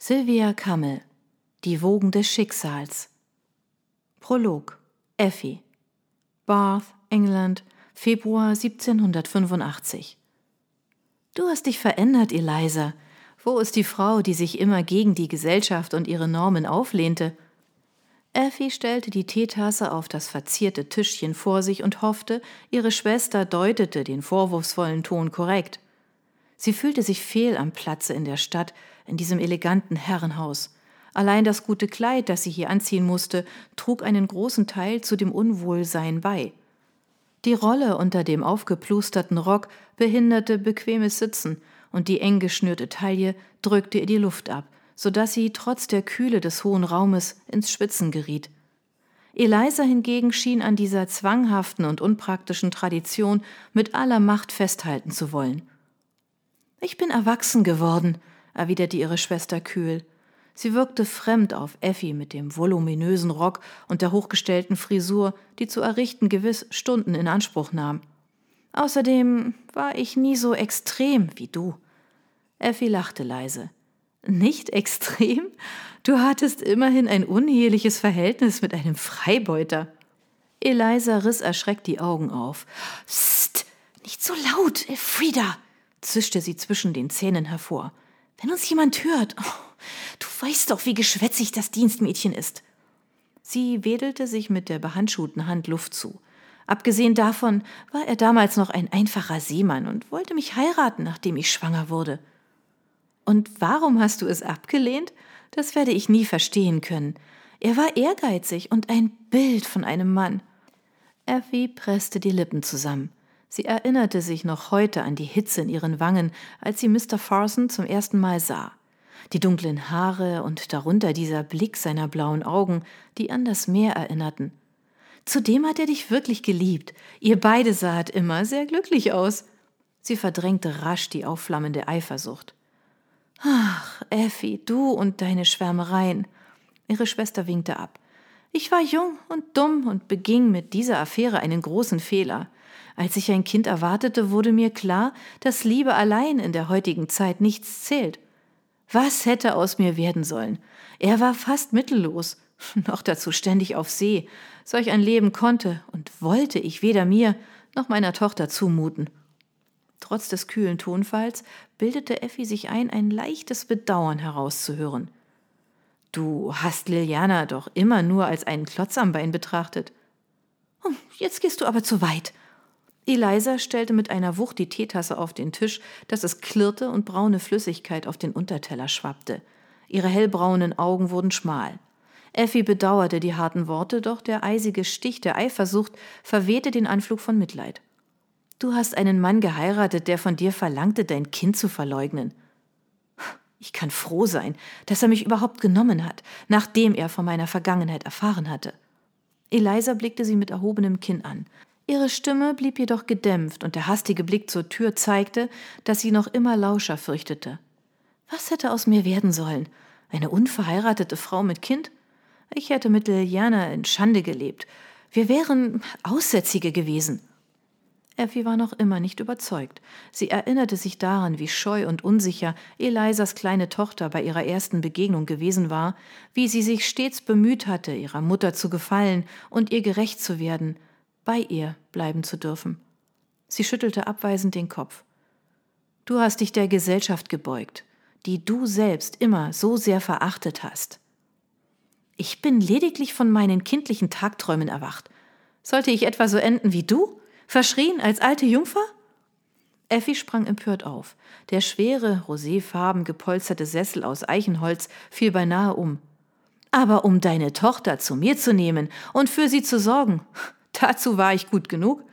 Sylvia Cammel, Die Wogen des Schicksals. Prolog. Effie. Bath, England, Februar 1785. Du hast dich verändert, Eliza. Wo ist die Frau, die sich immer gegen die Gesellschaft und ihre Normen auflehnte? Effie stellte die Teetasse auf das verzierte Tischchen vor sich und hoffte, ihre Schwester deutete den vorwurfsvollen Ton korrekt. Sie fühlte sich fehl am Platze in der Stadt, in diesem eleganten Herrenhaus. Allein das gute Kleid, das sie hier anziehen musste, trug einen großen Teil zu dem Unwohlsein bei. Die Rolle unter dem aufgeplusterten Rock behinderte bequemes Sitzen und die eng geschnürte Taille drückte ihr die Luft ab, sodass sie trotz der Kühle des hohen Raumes ins Schwitzen geriet. Eliza hingegen schien an dieser zwanghaften und unpraktischen Tradition mit aller Macht festhalten zu wollen. »Ich bin erwachsen geworden«, erwiderte ihre Schwester kühl. Sie wirkte fremd auf Effie mit dem voluminösen Rock und der hochgestellten Frisur, die zu errichten gewiss Stunden in Anspruch nahm. »Außerdem war ich nie so extrem wie du.« Effie lachte leise. »Nicht extrem? Du hattest immerhin ein uneheliches Verhältnis mit einem Freibeuter.« Eliza riss erschreckt die Augen auf. »Psst, nicht so laut, Elfrida«, zischte sie zwischen den Zähnen hervor. »Wenn uns jemand hört, du weißt doch, wie geschwätzig das Dienstmädchen ist.« Sie wedelte sich mit der behandschuhten Hand Luft zu. Abgesehen davon war er damals noch ein einfacher Seemann und wollte mich heiraten, nachdem ich schwanger wurde. »Und warum hast du es abgelehnt? Das werde ich nie verstehen können. Er war ehrgeizig und ein Bild von einem Mann.« Effie presste die Lippen zusammen. Sie erinnerte sich noch heute an die Hitze in ihren Wangen, als sie Mr. Farson zum ersten Mal sah. Die dunklen Haare und darunter dieser Blick seiner blauen Augen, die an das Meer erinnerten. Zudem hat er dich wirklich geliebt. Ihr beide sahet immer sehr glücklich aus. Sie verdrängte rasch die aufflammende Eifersucht. »Ach, Effie, du und deine Schwärmereien.« Ihre Schwester winkte ab. »Ich war jung und dumm und beging mit dieser Affäre einen großen Fehler. Als ich ein Kind erwartete, wurde mir klar, dass Liebe allein in der heutigen Zeit nichts zählt. Was hätte aus mir werden sollen? Er war fast mittellos, noch dazu ständig auf See. Solch ein Leben konnte und wollte ich weder mir noch meiner Tochter zumuten.« Trotz des kühlen Tonfalls bildete Effie sich ein leichtes Bedauern herauszuhören. »Du hast Liliana doch immer nur als einen Klotz am Bein betrachtet.« »Jetzt gehst du aber zu weit.« Eliza stellte mit einer Wucht die Teetasse auf den Tisch, dass es klirrte und braune Flüssigkeit auf den Unterteller schwappte. Ihre hellbraunen Augen wurden schmal. Effie bedauerte die harten Worte, doch der eisige Stich der Eifersucht verwehte den Anflug von Mitleid. »Du hast einen Mann geheiratet, der von dir verlangte, dein Kind zu verleugnen. Ich kann froh sein, dass er mich überhaupt genommen hat, nachdem er von meiner Vergangenheit erfahren hatte.« Eliza blickte sie mit erhobenem Kinn an. Ihre Stimme blieb jedoch gedämpft und der hastige Blick zur Tür zeigte, dass sie noch immer Lauscher fürchtete. »Was hätte aus mir werden sollen? Eine unverheiratete Frau mit Kind? Ich hätte mit Liliana in Schande gelebt. Wir wären Aussätzige gewesen.« Effie war noch immer nicht überzeugt. Sie erinnerte sich daran, wie scheu und unsicher Elizas kleine Tochter bei ihrer ersten Begegnung gewesen war, wie sie sich stets bemüht hatte, ihrer Mutter zu gefallen und ihr gerecht zu werden, bei ihr bleiben zu dürfen. Sie schüttelte abweisend den Kopf. »Du hast dich der Gesellschaft gebeugt, die du selbst immer so sehr verachtet hast.« »Ich bin lediglich von meinen kindlichen Tagträumen erwacht. Sollte ich etwa so enden wie du? Verschrien als alte Jungfer?« Effie sprang empört auf. Der schwere, roséfarben gepolsterte Sessel aus Eichenholz fiel beinahe um. »Aber um deine Tochter zu mir zu nehmen und für sie zu sorgen, dazu war ich gut genug.«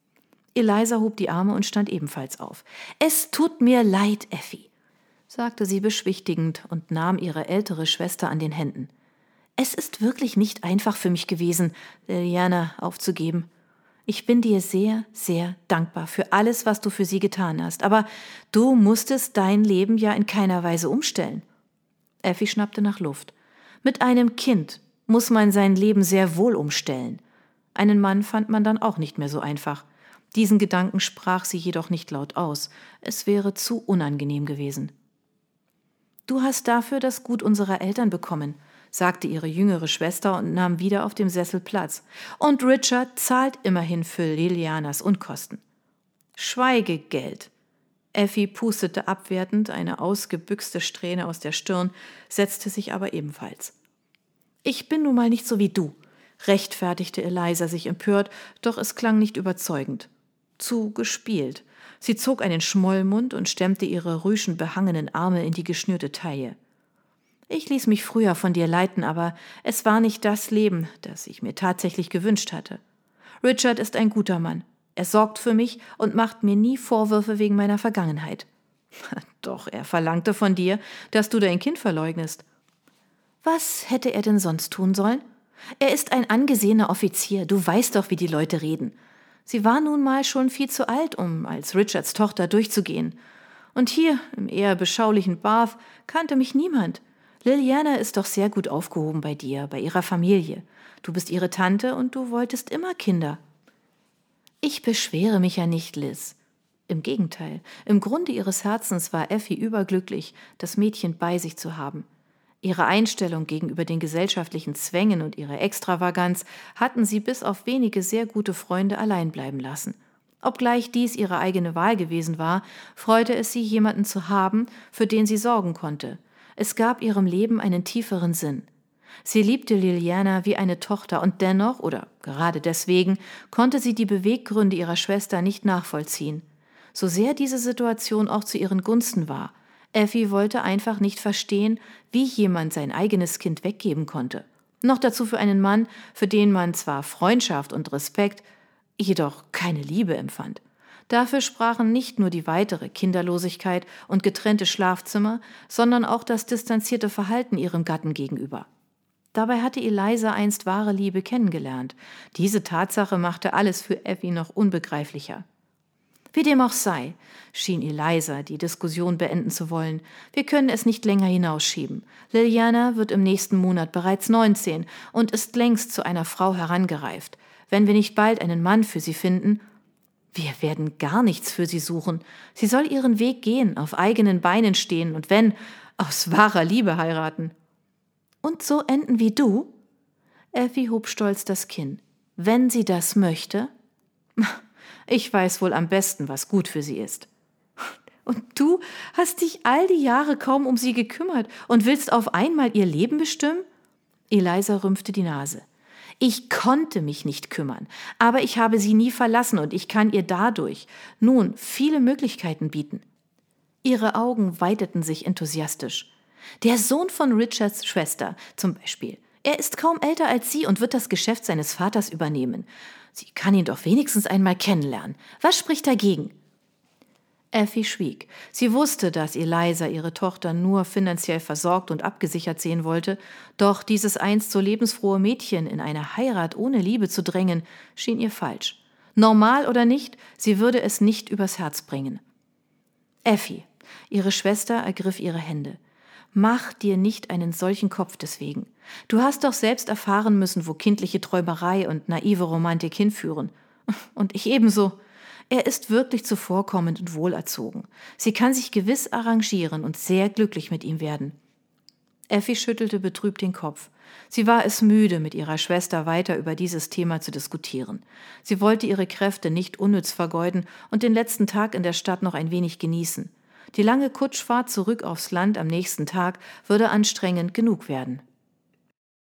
Eliza hob die Arme und stand ebenfalls auf. »Es tut mir leid, Effie«, sagte sie beschwichtigend und nahm ihre ältere Schwester an den Händen. »Es ist wirklich nicht einfach für mich gewesen, Liliana aufzugeben. Ich bin dir sehr, sehr dankbar für alles, was du für sie getan hast, aber du musstest dein Leben ja in keiner Weise umstellen.« Effie schnappte nach Luft. »Mit einem Kind muss man sein Leben sehr wohl umstellen. Einen Mann fand man dann auch nicht mehr so einfach. Diesen Gedanken sprach sie jedoch nicht laut aus. Es wäre zu unangenehm gewesen.« »Du hast dafür das Gut unserer Eltern bekommen«, sagte ihre jüngere Schwester und nahm wieder auf dem Sessel Platz. »Und Richard zahlt immerhin für Lilianas Unkosten.« »Schweigegeld!« Effie pustete abwertend eine ausgebüxte Strähne aus der Stirn, setzte sich aber ebenfalls. »Ich bin nun mal nicht so wie du«, rechtfertigte Eliza sich empört, doch es klang nicht überzeugend. Zu gespielt. Sie zog einen Schmollmund und stemmte ihre rüschenbehangenen Arme in die geschnürte Taille. »Ich ließ mich früher von dir leiten, aber es war nicht das Leben, das ich mir tatsächlich gewünscht hatte. Richard ist ein guter Mann. Er sorgt für mich und macht mir nie Vorwürfe wegen meiner Vergangenheit. Doch er verlangte von dir, dass du dein Kind verleugnest. Was hätte er denn sonst tun sollen? Er ist ein angesehener Offizier, du weißt doch, wie die Leute reden. Sie war nun mal schon viel zu alt, um als Richards Tochter durchzugehen. Und hier, im eher beschaulichen Bath, kannte mich niemand. Liliana ist doch sehr gut aufgehoben bei dir, bei ihrer Familie. Du bist ihre Tante und du wolltest immer Kinder.« »Ich beschwere mich ja nicht, Liz.« Im Gegenteil, im Grunde ihres Herzens war Effie überglücklich, das Mädchen bei sich zu haben. Ihre Einstellung gegenüber den gesellschaftlichen Zwängen und ihre Extravaganz hatten sie bis auf wenige sehr gute Freunde allein bleiben lassen. Obgleich dies ihre eigene Wahl gewesen war, freute es sie, jemanden zu haben, für den sie sorgen konnte. Es gab ihrem Leben einen tieferen Sinn. Sie liebte Liliana wie eine Tochter und dennoch, oder gerade deswegen, konnte sie die Beweggründe ihrer Schwester nicht nachvollziehen. So sehr diese Situation auch zu ihren Gunsten war, Effie wollte einfach nicht verstehen, wie jemand sein eigenes Kind weggeben konnte. Noch dazu für einen Mann, für den man zwar Freundschaft und Respekt, jedoch keine Liebe empfand. Dafür sprachen nicht nur die weitere Kinderlosigkeit und getrennte Schlafzimmer, sondern auch das distanzierte Verhalten ihrem Gatten gegenüber. Dabei hatte Eliza einst wahre Liebe kennengelernt. Diese Tatsache machte alles für Effie noch unbegreiflicher. Wie dem auch sei, schien Eliza die Diskussion beenden zu wollen. Wir können es nicht länger hinausschieben. Liliana wird im nächsten Monat bereits 19 und ist längst zu einer Frau herangereift. Wenn wir nicht bald einen Mann für sie finden, wir werden gar nichts für sie suchen. Sie soll ihren Weg gehen, auf eigenen Beinen stehen und wenn, aus wahrer Liebe heiraten. Und so enden wie du? Effie hob stolz das Kinn. Wenn sie das möchte? Ich weiß wohl am besten, was gut für sie ist. Und du hast dich all die Jahre kaum um sie gekümmert und willst auf einmal ihr Leben bestimmen? Eliza rümpfte die Nase. Ich konnte mich nicht kümmern, aber ich habe sie nie verlassen und ich kann ihr dadurch nun viele Möglichkeiten bieten. Ihre Augen weiteten sich enthusiastisch. Der Sohn von Richards Schwester zum Beispiel. Er ist kaum älter als sie und wird das Geschäft seines Vaters übernehmen. Sie kann ihn doch wenigstens einmal kennenlernen. Was spricht dagegen? Effie schwieg. Sie wusste, dass Eliza ihre Tochter nur finanziell versorgt und abgesichert sehen wollte, doch dieses einst so lebensfrohe Mädchen in eine Heirat ohne Liebe zu drängen, schien ihr falsch. Normal oder nicht, sie würde es nicht übers Herz bringen. Effie, ihre Schwester ergriff ihre Hände. Mach dir nicht einen solchen Kopf deswegen. Du hast doch selbst erfahren müssen, wo kindliche Träumerei und naive Romantik hinführen. Und ich ebenso. Er ist wirklich zuvorkommend und wohlerzogen. Sie kann sich gewiss arrangieren und sehr glücklich mit ihm werden. Effie schüttelte betrübt den Kopf. Sie war es müde, mit ihrer Schwester weiter über dieses Thema zu diskutieren. Sie wollte ihre Kräfte nicht unnütz vergeuden und den letzten Tag in der Stadt noch ein wenig genießen. Die lange Kutschfahrt zurück aufs Land am nächsten Tag würde anstrengend genug werden.